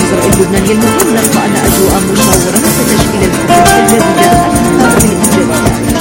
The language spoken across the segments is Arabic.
الوزراء اللبناني المقيم نرفع أن أجواء مشاورة ستشكل الحكومة الجديدة الحاكمة بالإنجازات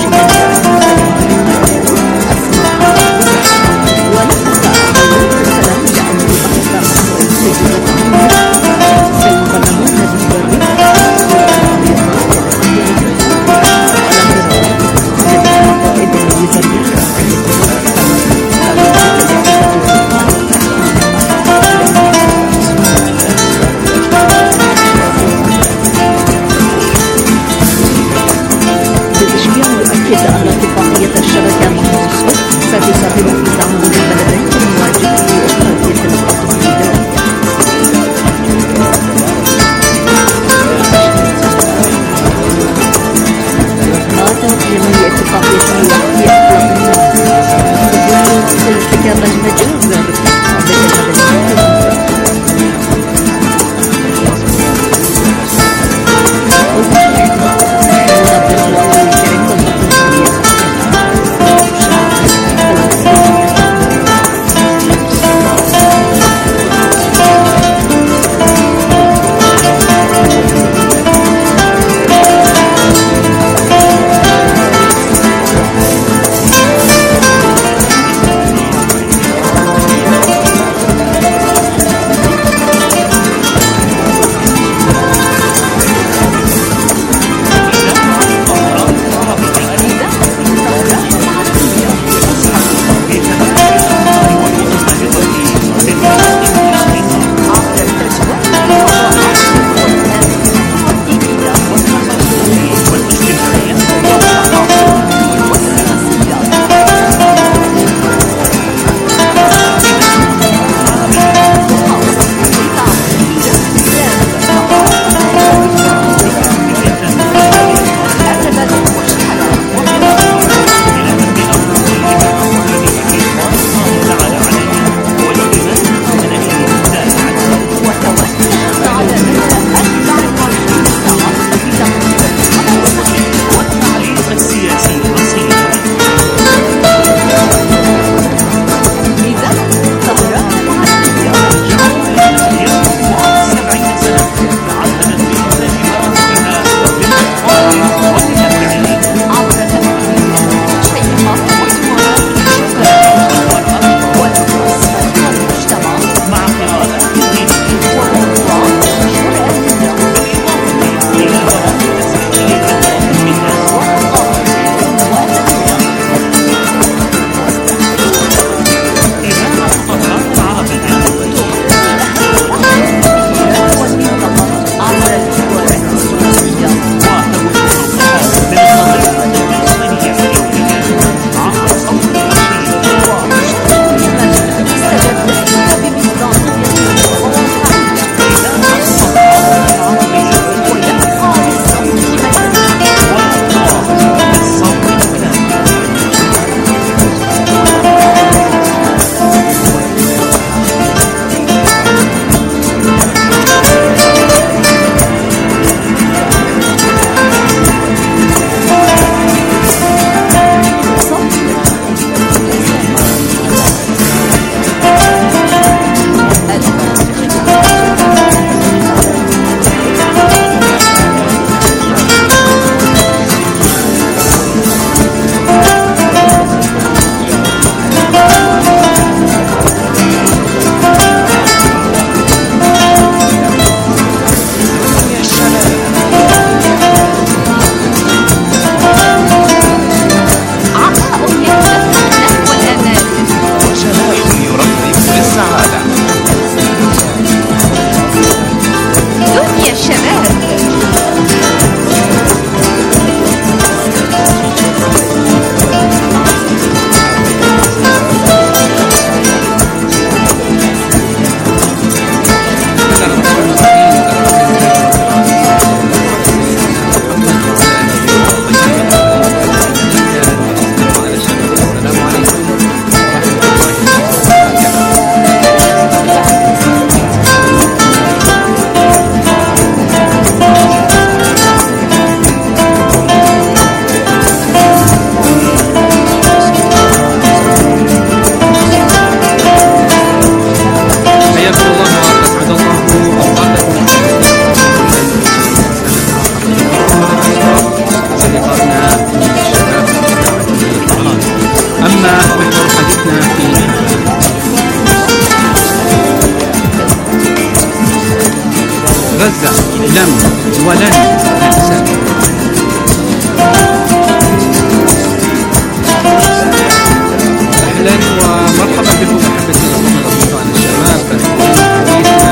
غزة لم ولن ننسى. أهلا ومرحبا بكم أحبتي الأصدقاء الشباب في حديثنا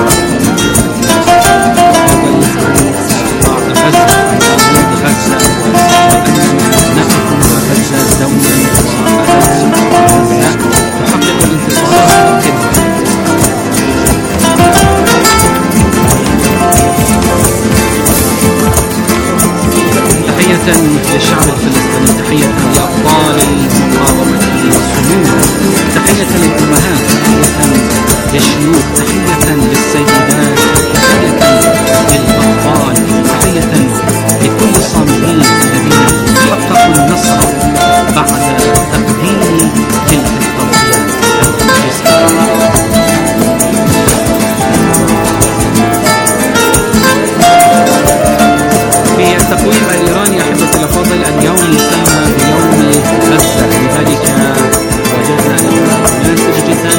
غزة وأننا نقف مع غزة دوما وأبدا تحقق الانتصارات تحية للشعب الفلسطيني، تحية لأبطال المقاومة والصمود، تحية للأمهات، تحية للشيوخ، تحية للسيدات، تحية للأطفال، تحية لكل الصامدين الذين حققوا النصر بعد تقديم تلك التضحيات الجسيمة. في التقويم الإيراني أحبتي الأفاضل اليوم يسمى بيوم غزة، لذلك وجدنا مناسب جدا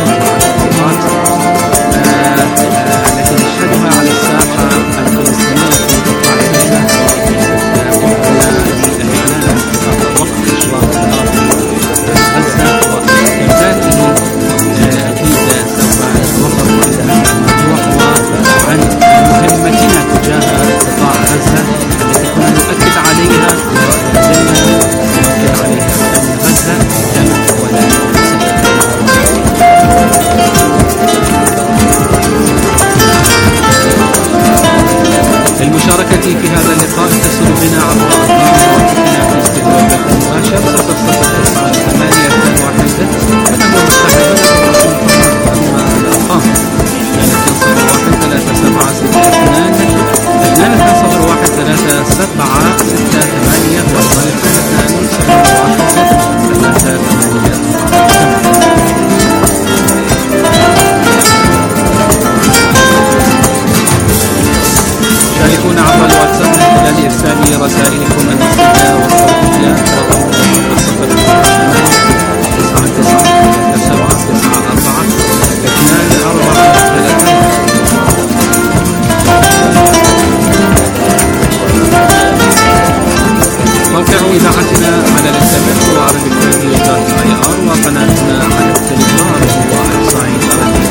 التي نشهدها على الساحة الفلسطينية في قطاع غزة وقفنا لإعلان وقف إطلاق النار في غزة وإمداده. أكيد سوف نتوقف عند هذا الموضوع وعن مهمتنا تجاه قطاع غزة التي كنا نؤكد عليها وزلنا نؤكد عليها أن غزة لم ولا للمشاركة في هذا اللقاء اتصلوا بنا عبر أرقام هواتفنا في استقبال مباشر 009821 ونحن مستحبين أما الأرقام كانت 01238 عبر الواتساب من خلال إرسال رسائلكم النصية والصوتية موقع إذاعتنا على الإنترنت هو arabicradio.ir وقناتنا على التليجرام هو الصعيد العربي.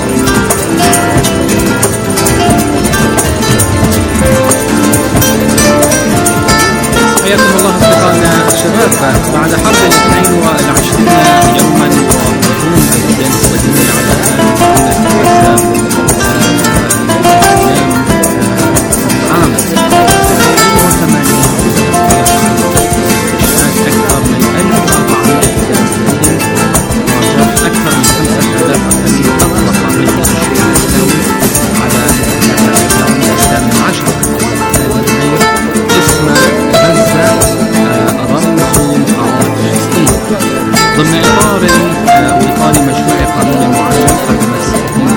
حياكم الله أصدقائنا الشباب. بعد حرب 22 يوما وهجوم بالنسبة على عام 88 أكثر من 1400 فلسطيني وجرح أكثر من 5000 الذي أطلق منه الشيوع الإسلامي على اليوم الثامن عشر اسم غزة رمز مقاومة فلسطين ضمن إطار مشروع قانون معين قدم السيدين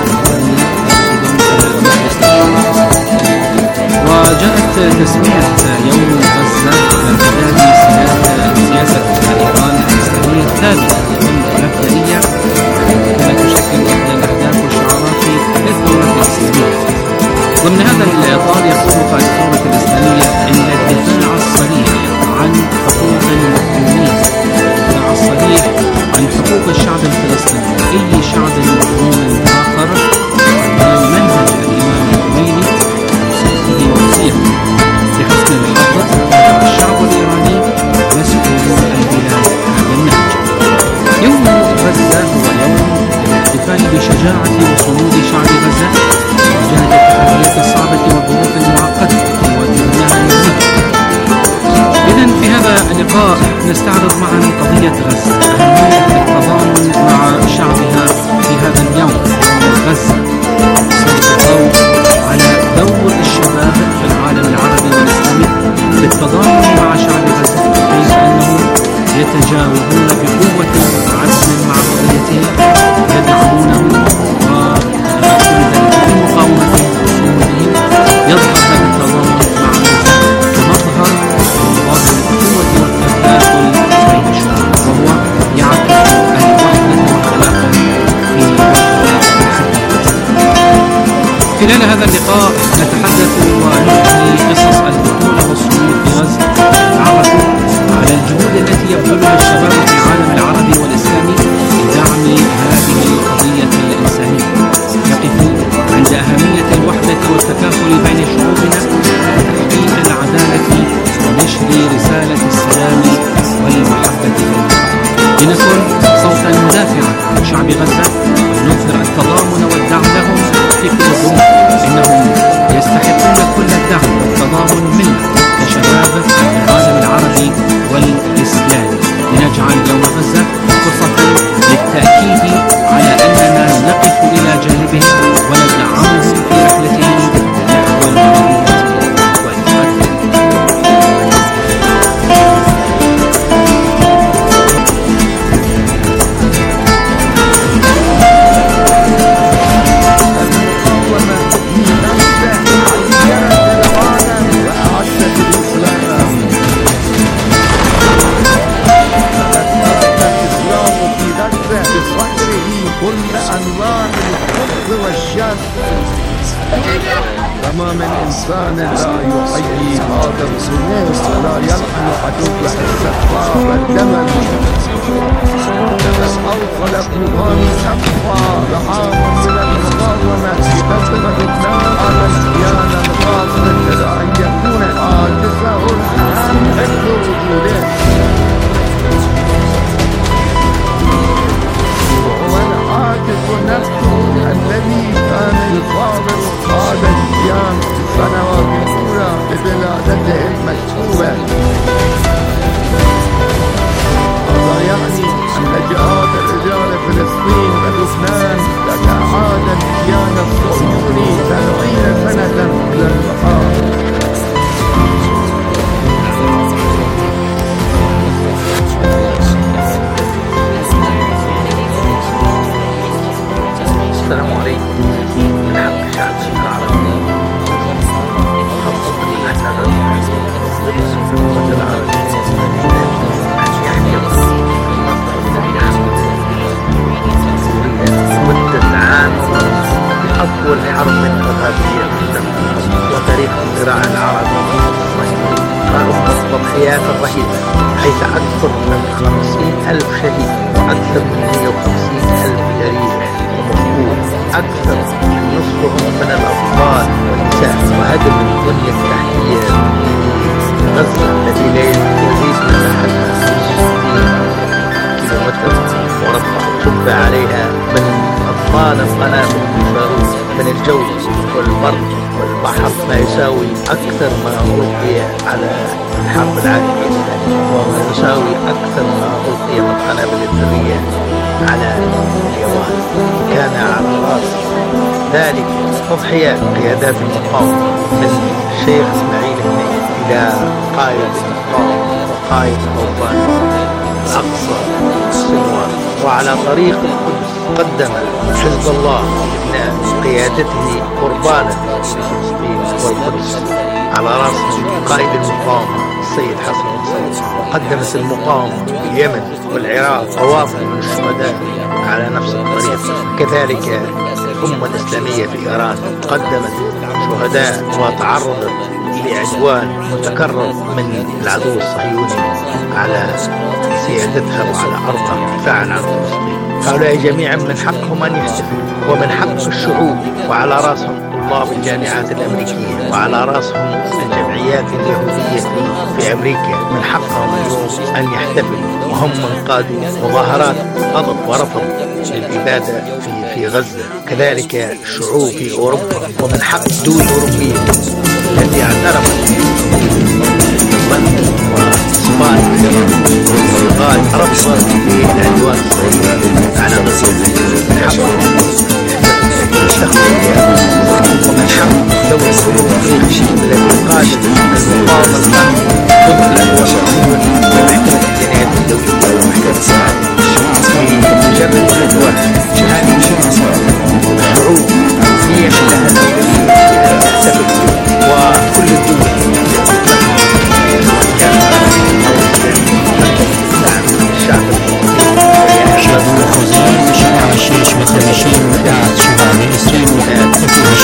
وجاءت تسمية يوم غزة على امتداد سياسة إيران الإسلامية الثابتة والمبدئية كانت تشكل إحدى الأهداف والشعارات للثورة الإسلامية. ضمن هذا الإطار يقول قائد الثورة الإسلامية إن الدفاع الصريح عن حقوق المظلومين، الدفاع الصريح عن حقوق الشعب الفلسطيني أي شعب مظلوم آخر على منهج الإمام الخميني وسيرته ووصيته بحسن الحظ هذا اللقاء نتحدث ونحكي قصص البطولة والصمود في غزة، نتعرف على الجهود التي يبذلها الشباب في العالم العربي والإسلامي لدعم هذه القضية الإنسانية. نقف عند أهمية الوحدة والتكافل بين شعوبنا وتحقيق العدالة ونشر رسالة السلام والمحبة في المنطقة. لنكن صوتا مدافعا عن شعب غزة ونظهر التضامن والدعم لهم في كل الظروف. إنهم يستحقون كل الدعم والتضامن منا كشباب العالم العربي والإسلامي، لنجعل يوم غزة فرصة للتأكيد على أننا نقف إلى جانبهم وندعمهم في رحلتهم نحو العربية والعدل. فما من إنسان لا يحيي هذا الصنوع ولا يلحن عدوه السفاح والدم. أوصل قرآن شفا رعام من المقاومة بقدر لبنان على الكيان الغاصب أن يكون عاجزه الآن حفظ وجوده. وهو العاجز نفسه الذي كان يصابر هذا الكيان في السنوات الأولى ببلادته المشهورة. هذا يعني أن جهاد رجال فلسطين ولبنان لتعاد الكيان الصهيوني 70 سنة إلى المحال. السلام عليكم. من حق الشعب العربي خاصة الأحزاب مدة عام أطول حرب إرهابية في وتاريخ الصراع العربي رغم التضحيات الرهيبة، حيث أكثر من 50,000 شهيد وأكثر من 150,000 جريح ومقتول، أكثر من نصفهم من الأطفال والنساء، وهدم البنية التحتية غزة التي لا يزيد مساحتها 60 كيلومتر مربع، صب عليها من أطفال القنابل والصاروخ من الجو والبر والبحر ما يساوي أكثر ما ألقي على الحرب العالمية الثانية، وما يساوي أكثر ما ألقي من قنابل الذرية على اليابان. كان على رأس ذلك تضحيات قيادات المقاومة من الشيخ إسماعيل هنيدي إلى قائد المقاومة وقائد أوطان الأقصى سنوار. وعلى طريق القدس قدم حزب الله لبنان قيادته قربانا لفلسطين والقدس، على رأس قائد المقاومة السيد حسن النصير. وقدمت المقاومة في اليمن والعراق قوافل من الشهداء على نفس الطريق. كذلك الأمة الإسلامية في إيران قدمت شهداء وتعرضت لعدوان متكرر من العدو الصهيوني على سيادتها وعلى أرضها دفاعا عن فلسطين. هؤلاء جميعا من حقهم أن يحتفلوا، ومن حق الشعوب، وعلى رأسهم طلاب الجامعات الأمريكية، وعلى رأسهم الجمعيات اليهودية في أمريكا، من حقهم اليوم أن يحتفلوا، وهم من قادوا مظاهرات غضب ورفض للإبادة في غزة. كذلك الشعوب في أوروبا، ومن حق الدول الأوروبية التي اعترفت وإسبانيا والبرتغال رفضا للعدوان الصهيوني على غزة، من حقهم ومن حق دولة الأوروبية التي قادت المقاومة ضد العدوان الصهيوني بمحكمة الجنايات الدولية ومحكمة الساعة في مجرد العدوان. هذه الشعوب هي لها الأولوية أن تحتفل، وكل الدول شباب الحوزان مشروع الشيش والتمشين بتاعت شباب الإسلام وفيه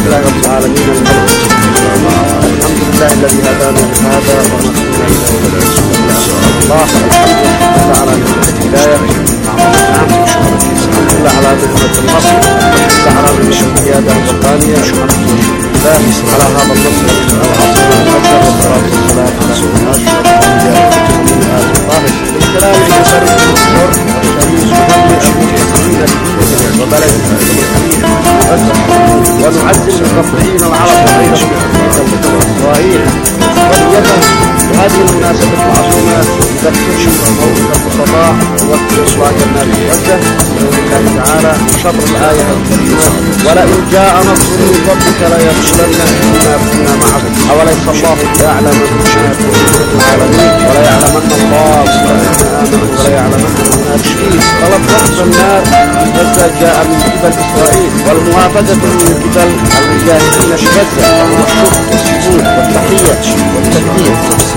لله رب العالمين الملك. الحمد لله الذي هدانا لهذا ونحن الله. الحمد لله على نعمة الهداية، الحمد لله على نعمة النصر، الحمد لله على نعمة القيادة الربانية، الحمد لله على هذا النصر العظيم الأكبر، والصلاة والسلام على سيدنا أشرف الأنبياء والمرسلين الطاهر. من خلال جسر الدكتور الشريف يهنئ المسلمين بكل وبلد المسلمين ونعزل المقطعين العرب وغيرهم من دولة إسرائيل. وليكن بهذه المناسبة العظيمة نذكر موقف الصباح ووقت إخراج الناس من غزة بقول الله تعالى في شطر الآية الكريمة: ولئن جاء نصر من ربك ليقولن إنا كنا معكم أوليس الله يعلم ما في العالمين وليعلمن الله الذين آمنوا وليعلمن المنافقين. طلب رفض النار في غزة جاء من قبل إسرائيل، والموافقة من قبل المجاهدين في غزة، وهو الشكر والسجود والتحية والتكبير.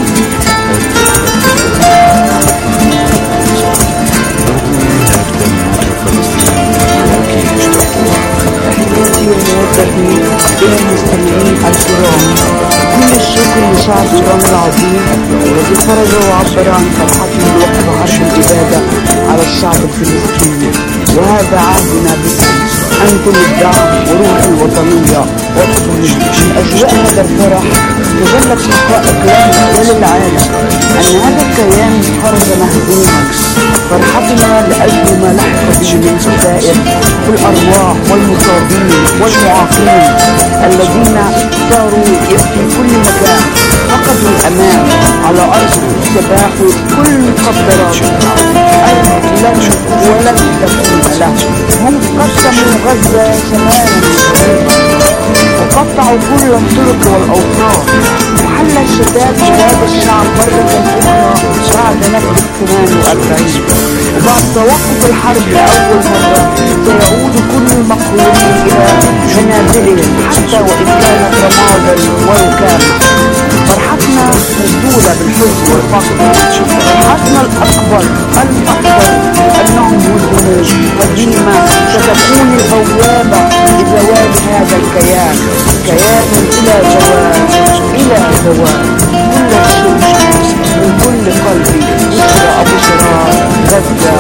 تحياتي ومودتي إلى المستمعين الكرام. كل الشكر لشعب إيران العظيم الذي خرج وعبر عن فرحته وقت حرب الإبادة على الشعب الفلسطيني. وهذا عهدنا بكم أنتم الدعم وروح الوطنية والصمود. من أجواء هذا الفرح تجلت حقائق وللعالم أن هذا الكيان خرج مهزوما. فرحتنا لأجل ما لحق به من خسائر في الأرواح والمصابين والمعاقين الذين صاروا في كل مكان، فقدوا الأمان على أرض تباحوا كل مقدرات لن ولن تكون له. هم قسموا غزة شمالا وقطعوا كل الطرق والأوصاف، وحل الشتات بهذا الشعب مرة أخرى بعد نكبة 48. وبعد توقف الحرب لأول مرة سيعود كل المقهورين إلى منازلهم حتى وإن كانت رمادا وركاما. فرحتنا مسدودة بالحزن والفقر. فرحتنا الأكبر أنهم هزموا، وديما ستكون البوابة لزواج هذا الكيان، كيان إلى زواج إلى زواج. كل الشمس من كل قلبي بشرى أبو شرار، غزة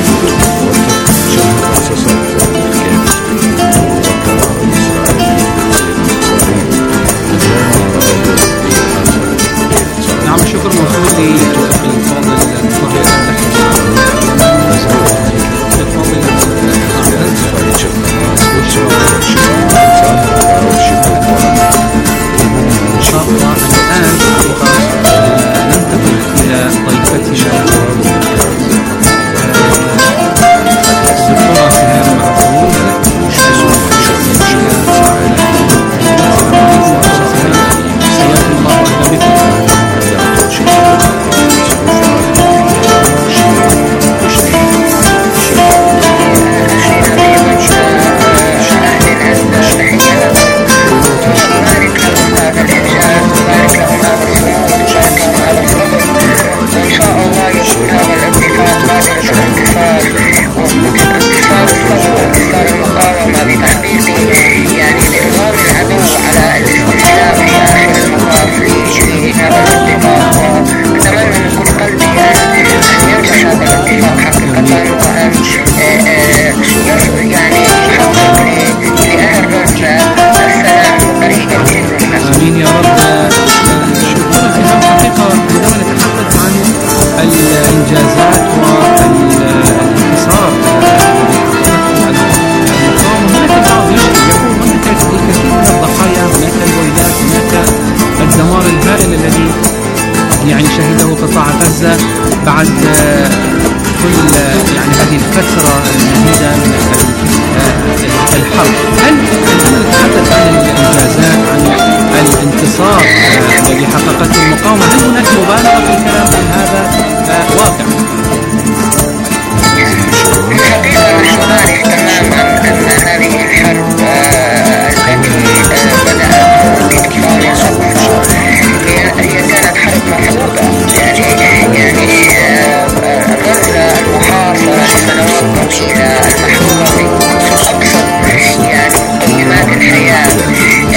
نعم، الشكر موصول للأخ الفاضل الطاهر ننتقل إلى ضيفتنا الدكتورة سهام معقول. حياكم الله وأهلا بكم. آمين يا رب. شكرا في الحقيقة عندما نتحدث عن الإنجازات والانتصار المقاومة، هناك البعض يقول هناك الكثير من الضحايا، هناك الويلات، هناك الدمار الهائل الذي شهده قطاع غزة بعد كل هذه الفترة المديدة من الحرب. هل عندما نتحدث عن الإنجازات، عن الانتصار الذي حققته المقاومة، هل هناك مبالغة في الكلام عن هذا واقع؟ الحقيقة نحن نعرف تماما أن هذه الحرب التي بدأت بانتصار الأقصى هي كانت حرب مرفوضة. غزة المحاصرة لسنوات طويلة، المحرومة من أبسط مقومات الحياة،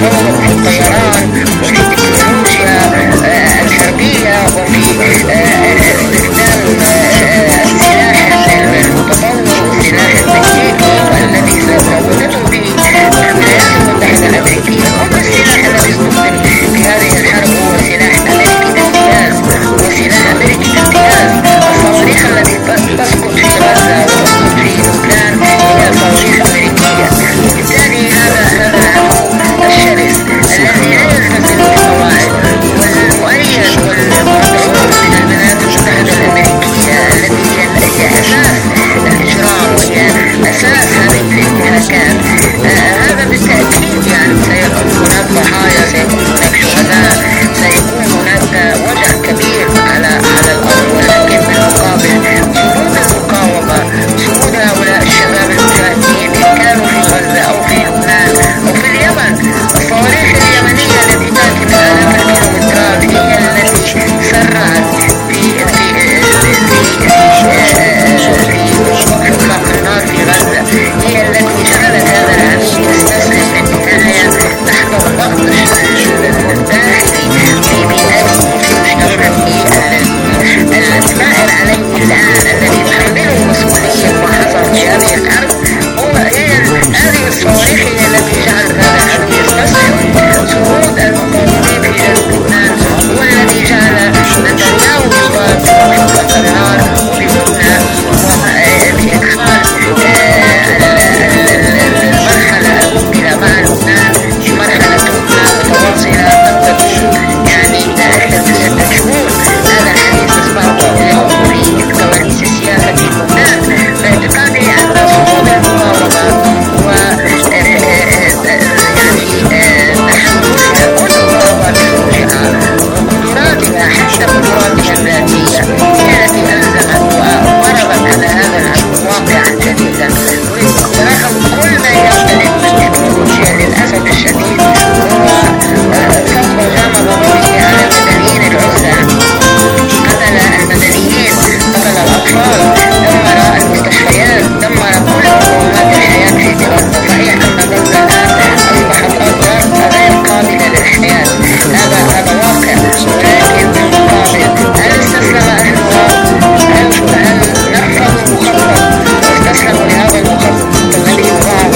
التطور في الطيران وفي التكنولوجيا الحربية وفي استخدام السلاح المتطور والسلاح التكتيكي الذي زودته به الولايات المتحدة الأمريكية. كل السلاح الذي استخدم في هذه الحرب هو سلاح أمريكي بامتياز، وسلاح أمريكي بامتياز. الصواريخ التي تسقط في غزة وتسقط في لبنان هي صواريخ أمريكية. وبالتالي هذا العدو الشرس الذي لا يلتزم بالقواعد والمؤيد والمدعوم من الولايات المتحدة الأمريكية التي هي أساس الإجرام وهي أساس هذه الانتهاكات، هذا بالتأكيد يعني سيكون هناك ضحايا، سيكون هناك شهداء، سيكون هناك وجع كبير على الأرض. ولكن بالمقابل صمود المقاومة، صمود هؤلاء الشباب المجاهدين إن كانوا في غزة أو في لبنان أو في اليمن، الصواريخ اليمنية التي تأتي من آلاف الكيلومترات هي التي سرعت في وقف إطلاق النار في غزة، هي التي جعلت هذا العدو يستسلم بالنهاية تحت الضغط الداخلي في بيئته وفي مجتمعه المائل عليه الآن، الذي يحمله مسؤولية ما حصل في هذه الحرب. هذه الصواريخ هي التي جعلت هذا العدو يستسلم. صمود المقاومين في جنوب لبنان هو الذي جعل نتنياهو يطالب بوقف النار وبهدنة وبإدخال المرحلة المقبلة مع لبنان في مرحلة هدنة متواصلة قد تكون يعني أكثر من 6 شهور. هذا الحديث أصبح اليوم في الكواليس السياسة في لبنان. باعتقادي أن صمود المقاومة تحملها وتضاربها وقدراتها حتى قدراتها الذاتية هي التي ألزمت وضربت على هذا العدو واقعا جديدا. ورغم كل ما يمتلك من تكنولوجيا للأسف الشديد هو صب غمض به على مدنيين العزلة، قتل المدنيين، قتل الأطفال، دمر المستشفيات، دمر كل مقومات الحياة في غزة. صحيح أن غزة الآن أصبحت أرضا غير قابلة للحياة، هذا واقع، ولكن بالمقابل هل استسلم أهلها؟ هل نفذوا المخطط واستسلموا لهذا المخطط الذي وضعه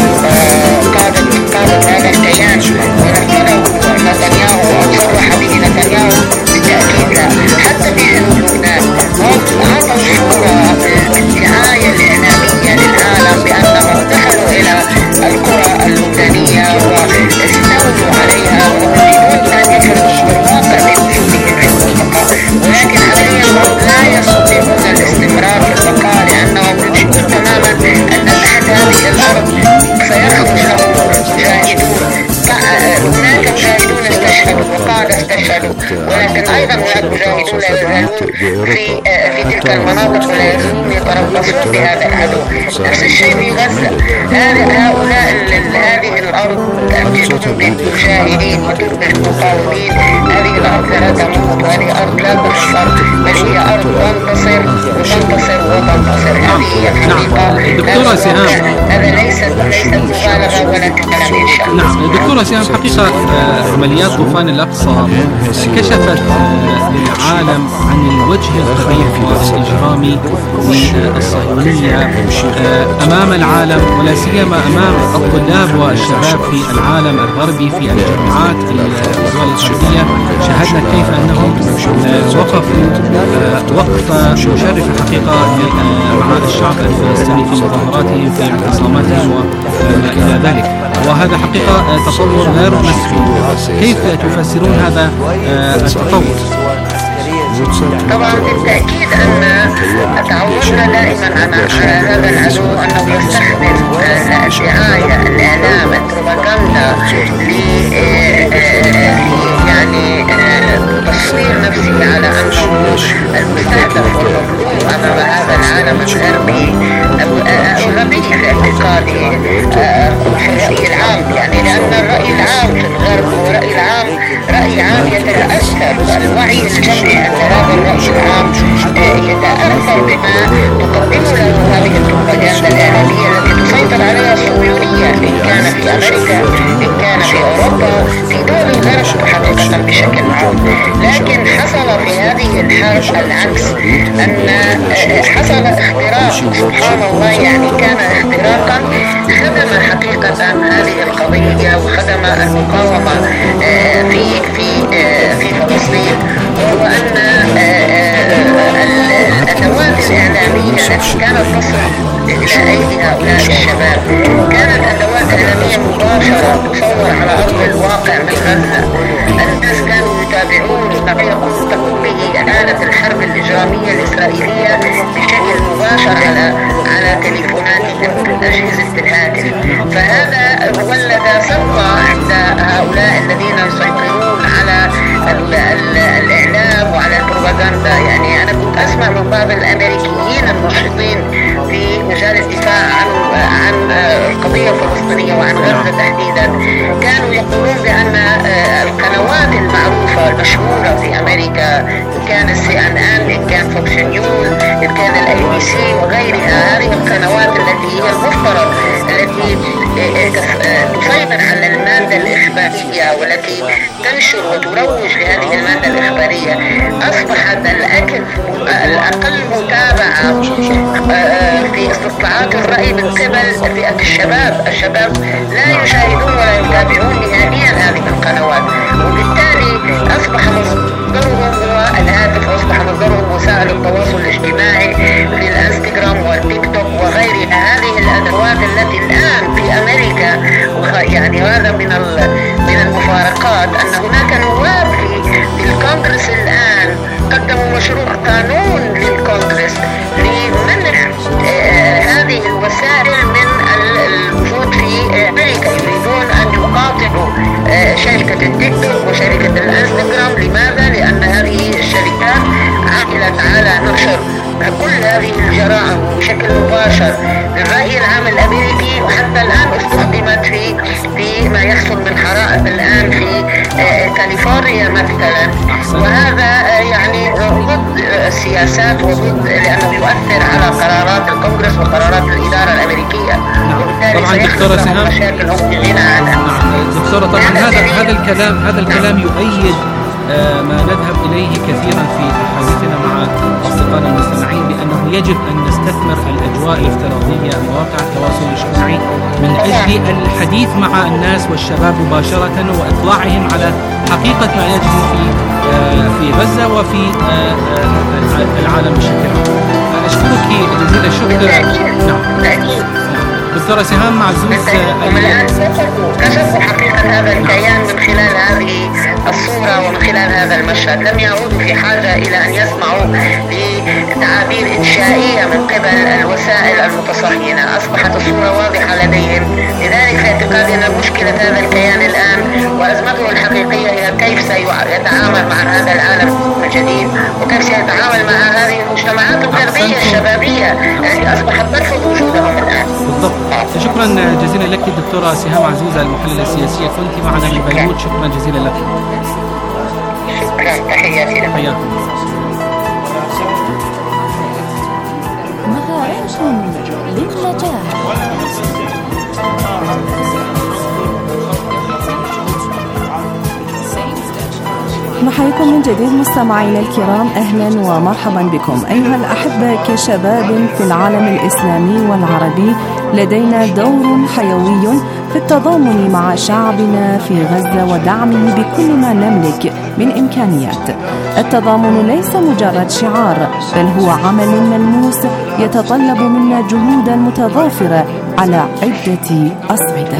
قادة هذا الكيان ونفذه نتنياهو أو صرح به نتنياهو؟ بالتأكيد لا. حتى في جنوب لبنان هم أعطوا الصورة بالدعاية الإعلامية للعالم بأنهم دخلوا إلى القرى اللبنانية واستولوا عليها ويريدون أن يفرضوا بالواقع بوجودهم في المنطقة، ولكن حاليا هم لا يستطيعون الاستمرار في البقاء لأنهم يدركون تماما أن تحت هذه الأرض سيخرج لهم مجاهدون. هناك مجاهدون استشهدوا وقال استشهدوا، ولكن أيضا هناك مجاهدون لا يزالون في تلك المناطق ولا يزالون يتربصون بهذا العدو. نفس الشيء في غزة. هؤلاء هذه الأرض تجدهم بالمجاهدين وتجد بالمقاومين. هذه الأرض لا تموت وهذه أرض لا تخسر، بل هي أرض تنتصر وتنتصر وتنتصر. هذه هي الحقيقة. دكتورة سهام، هذا ليست مبالغة ولا كلام إنشاء. نعم دكتورة سهام، حقيقة عمليات طوفان الأقصى كشفت للعالم عن الوجه الخبيث والإجرامي للصهيونية أمام العالم، ولا سيما أمام الطلاب والشباب في العالم الغربي في الجامعات الدول الغربية. شاهدنا كيف أنهم وقفوا وقفة مشرفة حقيقة مع الشعب الفلسطيني في مظاهراتهم في اعتصاماتهم وما إلى ذلك، وهذا حقيقة تطور غير مسبوق. كيف تفسرون هذا التطور؟ طبعا بالتأكيد أن تعودنا دائما على هذا العدو أنه يستخدم الدعاية، الإعلام، البروباغندا يعني تصوير نفسه على أنه المستهدف والمظلوم أمام هذا العالم الغربي الغبي في اعتقادي في الرأي العام. يعني لأن الرأي العام في الغرب هو رأي العام، رأي عام يتأثر، الوعي الجمعي أن هذا الرأي العام يتأثر بما تقدمه له هذه البروباغندا الإعلامية التي تسيطر عليها الصهيونية، إن كان في أمريكا، إن كان في أوروبا، العكس، أن حصل اختراق سبحان الله، يعني كان اختراقا خدم حقيقة هذه القضية وخدم المقاومة في فلسطين، وأن الأدوات الإعلامية التي كانت تصل إلى أيدي هؤلاء الشباب كانت أدوات إعلامية مباشرة تصور على أرض الواقع من غزة. الناس كانوا يتابعون ما تقوم به آلة الحرب الإجرامية الإسرائيلية بشكل مباشر على تليفوناتهم أجهزة الهاتف، فهذا ولد ثقة عند هؤلاء الذين يسيطرون على الإعلام وعلى البروباغندا. يعني أنا كنت أسمع من بعض الأمريكيين الناشطين في مجال الدفاع عن القضية الفلسطينية وعن غزة تحديدا، كانوا يقولون بأن القنوات المعروفة المشهورة في أمريكا، إن كان CNN، إن كان فوكس نيوز، إن كان الABC وغيرها، هذه القنوات التي هي المفترض التي تسيطر على المادة الإخبارية والتي تنشر وتروج لهذه المادة الإخبارية، أصبحت الأقل متابعة في استطلاعات الرأي من قبل فئة الشباب لا يشاهدون ولا يتابعون نهائيا هذه القنوات، وبالتالي أصبح مصدرهم هو الهاتف، وأصبح مصدرهم وسائل التواصل الاجتماعي في الانستغرام والتيك توك وغيرها. هذه الأدوات التي الآن في أمريكا، يعني هذا من المفارقات أن هناك نواب في الكونغرس الآن قدموا مشروع قانون للكونغرس لمنع هذه الوسائل من الوجود في أمريكا. يريدون أن يقاطعوا شركة التيك توك وشركة الانستغرام. لماذا؟ لأن هذه الشركات عملت على نشر كل هذه الجرائم بشكل مباشر للرأي العام الأمريكي، وحتى الآن استخدمت في ما يحصل من حرائق الآن في كاليفورنيا مثلا، وهذا يعني ضد السياسات وضد، لأنه يؤثر على قرارات الكونغرس وقرارات الإدارة الأمريكية، وبالتالي سيحصل مشاكل هم غنى عنها. دكتورة، طبعا هذا الكلام يؤيد ما نذهب إليه كثيرا في تحديثنا مع أصدقائنا المستمعين، بأنه يجب أن نستثمر الأجواء الافتراضية مواقع التواصل الاجتماعي من أجل الحديث مع الناس والشباب مباشرة وإطلاعهم على حقيقة ما يجري في غزة وفي العالم بشكل عام. أشكرك جزيل الشكر. نعم دكتورة سهام معزوز. الآن كشفوا حقيقة هذا الكيان من خلال هذه الصورة ومن خلال هذا المشهد. لم يعودوا في حاجة إلى أن يسمعوا لتعابير إنشائية من قبل الوسائل المتصهينة. أصبحت الصورة واضحة لديهم. لذلك في اعتقادي أن مشكلة هذا الكيان الآن وأزمته الحقيقية هي كيف سيتعامل مع هذا العالم الجديد، وكيف سيتعامل مع هذه المجتمعات الغربية الشبابية التي أصبحت ترفض وجودهم الآن. بالضبط. شكرا جزيلا لك دكتورة سهام عزوزة المحللة السياسية، كنت معنا من بيروت. شكرا جزيلا لك. شكرا، تحياتي لك. حياكم. مهارات للنجاح. نحييكم من جديد مستمعينا الكرام، أهلا ومرحبا بكم أيها الأحبة. كشباب في العالم الإسلامي والعربي لدينا دور حيوي في التضامن مع شعبنا في غزة ودعمه بكل ما نملك من إمكانيات. التضامن ليس مجرد شعار، بل هو عمل ملموس يتطلب منا جهودا متضافرة على عدة أصعدة.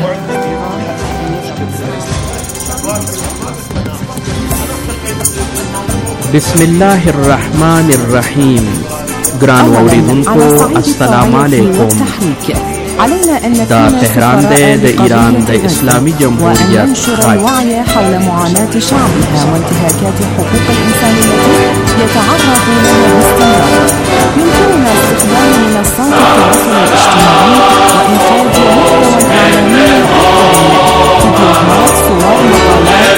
بسم الله الرحمن الرحيم. جران ووریدونکو السلام علیکم. دا تهران د ایران د اسلامي جمهوریت الوعي حول معاناة شعبها وانتهاكات حقوق الإنسان التي يتعرض لها باستمرار. يمكننا استخدام منصات التواصل الاجتماعي وإنتاج محتوى إعلامي فيديوهات، صور، مقالات،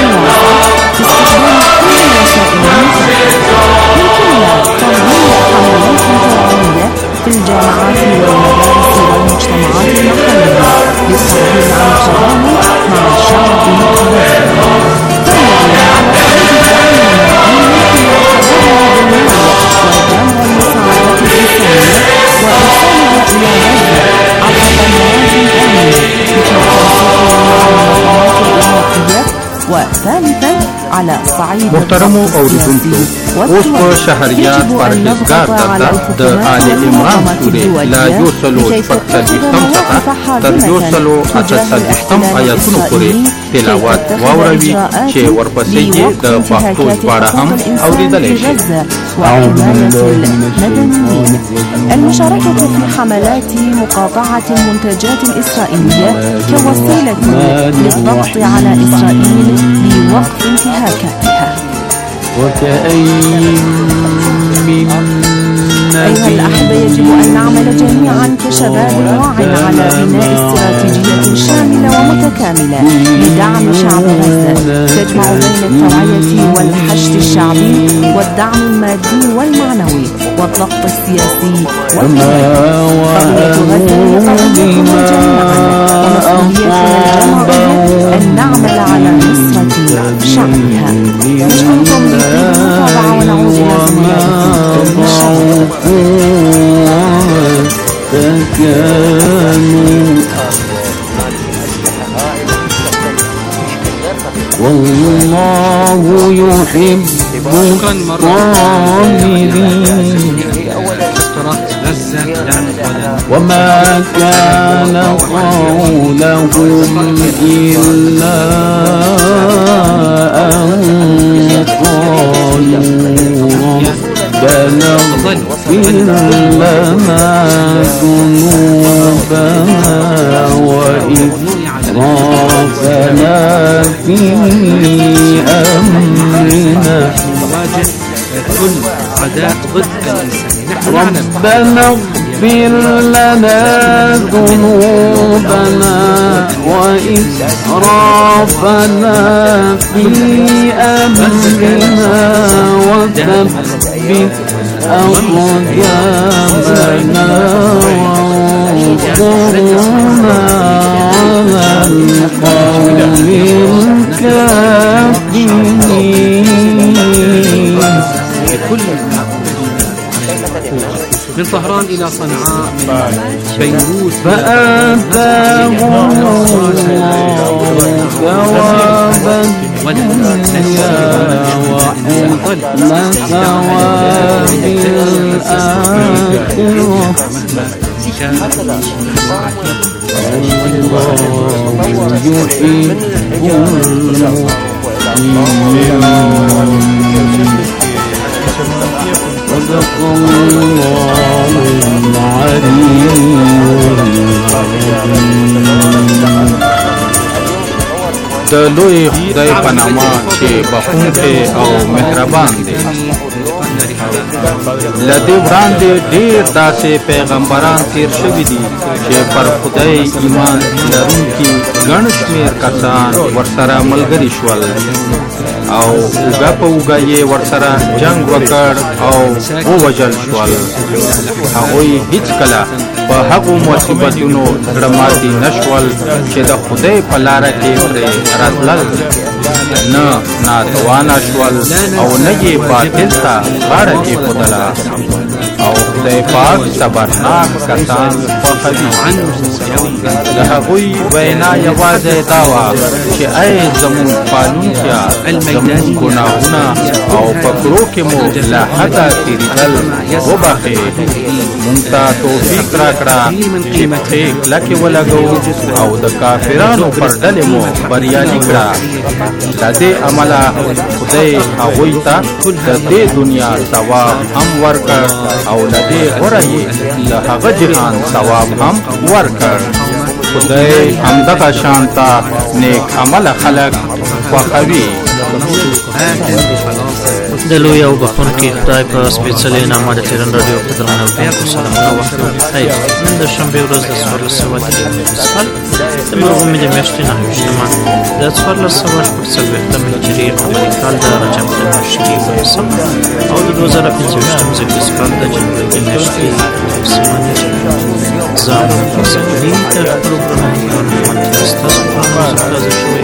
يمكننا تنظيم حملات ثالثا على صعيد محترمو اوریدونکو اوس په شهریات پرهیزګار د آل عمران سورې لا 240 څخه تر 238 آیاتونو پورې تلاوت واوروي چې ورپسې یې د پښتو ژباړه هم اوریدلی شي. المشاركة في حملات مقاطعة المنتجات الإسرائيلية كوسيلة للضغط على إسرائيل بوقف انتهاكاتها. أيها الأحبة، يجب أن نعمل جميعا كشباب واع على بناء استراتيجية شاملة ومتكاملة لدعم شعب غزة تجمع بين التوعية والحشد الشعبي والدعم المادي والمعنوي والضغط السياسي والقضية غزة قضيتنا جميعا، ومسؤوليتنا الجماعية أن نعمل على نصرة شعبها. نشكركم للمتابعة ونعود إلى والله يحب الصابرين وما كان قولهم إلا أن قالوا ربنا اغفر لنا ذنوبنا وإسرافنا في أمرنا كل عداء ضد الإنسان. ربنا اغفر لنا ذنوبنا وإسرافنا في أمرنا وثبت أقدامنا وانصرنا على القوم الكافرين. من طهران إلى صنعاء، من بيروت فآتاهم ثواب الدنيا وحسن ثواب الآخرة والله يحب صدق الله العلي د لوی خدای په نامه چې بخښونکی او مهربان دی. له دې وړاندې ډېر داسې پیغمبران تیر شوي دي چې پر خدای ایمان لرونکي ګڼ شمېر کسان ورسره ملګري شول او اوږه په اوږه یې ورسره جنګ وکړ او ووژل شول. هغوی هیڅکله په هغو مصیبتونو زړه ماتي نه شول چې د خدای په لاره کې پرې راتلل، نه ناتوانه شول او نه یې باطل ته غاړه کېښودله. او خدای پاک صبرناک کسان خوښوي. د هغوی وینا یوازې دا وه چې ای زموږ پالونکیه، زموږ ګناهونه او فکرو کې مو له حده تېرېدل وبخښې، موږ ته توفیق راکړه چې پښې کلکې ولګوو او د کافرانو پر ډلې مو بریالي کړه. له دې امله خدای هغوی ته د دې دنیا ثواب هم ورکړ او له دې غوره یې له هغه جهان ثواب هم ورکړ. خدای همدغه شان ته نیک عمله خلک خوښوي. د لوی او بخښونکي خدای په سپېڅلې نامه د تهران راډیو قدرمنو اورېدونکو سلامونه، وخت مو بخیر. نن د شنبې ورځ د 1403 فصل د مرغومي د میاشتې 9 د 1440 هجري قمري کال د رجب د میاشتې 19 او د 2025 زېږدیز کال د جنوري د میاشتې 8 زه فصلي د پروګرامونو محمد ستاسو په مزه شوی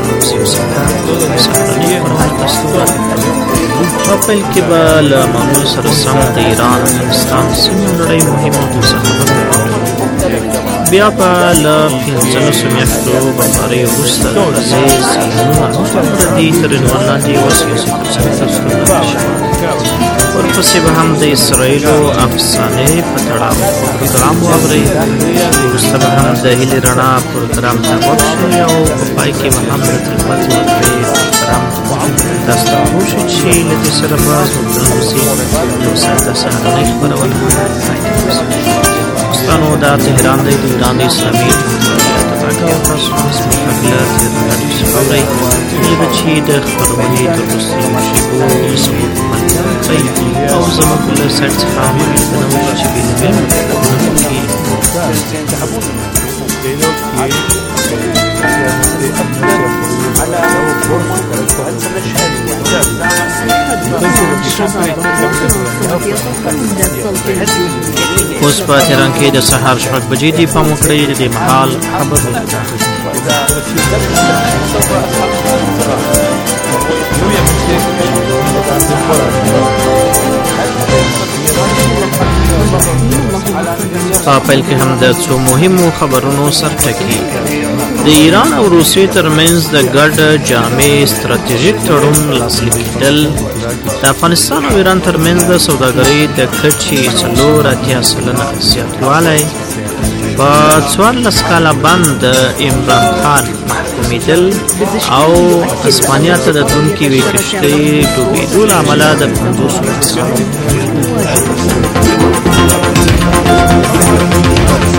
په پیل کې به له معمول سره سم د ایران افغانستان سیمې نړۍ مهمو څخه بیا په له 15 میاشتو بمبارۍ وروسته د غزې زیانونه د دې تر عنوان لاندې یوه سیاسي ترڅنګ ته ستونزمن ورپسې به هم د اسرائیلو افسانې په تړاو پروګرام واورئ. وروسته به هم د هیلې رڼا پروګرام ته غوږ شئ او په پای کې به هم د تلپاتې مرغۍ پروګرام تاسو ته پوه شئ چې له دې سره به زموږ د روسي یو ساعته سهارنۍ خپرونه پای ته ورسوي. دوستانو دا تهران دی د ایران د اسلامي جمهوریت غږ او تاسو هم زموږ غږ له تهران راډیو څخه اورئ. هیله ده چې د خپرونې تر وروستیو شېبو زموږ ملګري او زموږ له سایټ څخه مننه وکړئ چې بېلابېل مطلبونه پکې اوس په تهران کې د سهار 6 بجې دي. پام وکړئ د دې مهال خبرونه په پیل کې هم د څو مهمو خبرونو سرټکي. د ایران او روسیې ترمنځ د ګډ جامع ستراتیژیک تړون لاسلیک کېدل. د افغانستان او ایران ترمنځ د سوداګرۍ د کچې 84% زیاتوالی. په 14 کاله باندې د عمران خان محکومېدل او اسپانیا ته د دونکې وې کښتۍ ډوبېدو له امله د 50 کسانو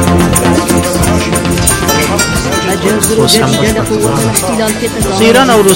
اوس هم ایران او